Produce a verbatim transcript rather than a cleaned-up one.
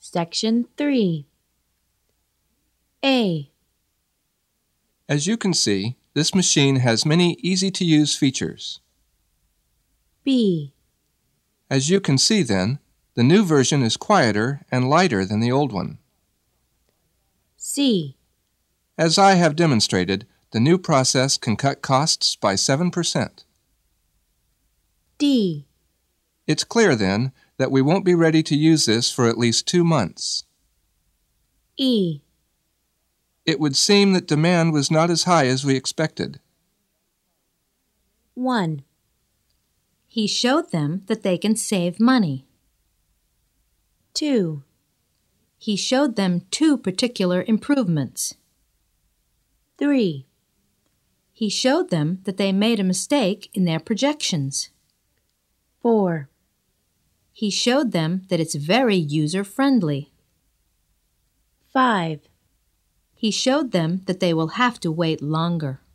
Section three. A. As you can see, this machine has many easy-to-use features. B. As you can see then, the new version is quieter and lighter than the old one. C. As I have demonstrated, the new process can cut costs by seven percent. D. It's clear then that we won't be ready to use this for at least two months. E. It would seem that demand was not as high as we expected. one. He showed them that they can save money. two. He showed them two particular improvements. three. He showed them that they made a mistake in their projections. four. He showed them that it's very user-friendly. five. He showed them that they will have to wait longer.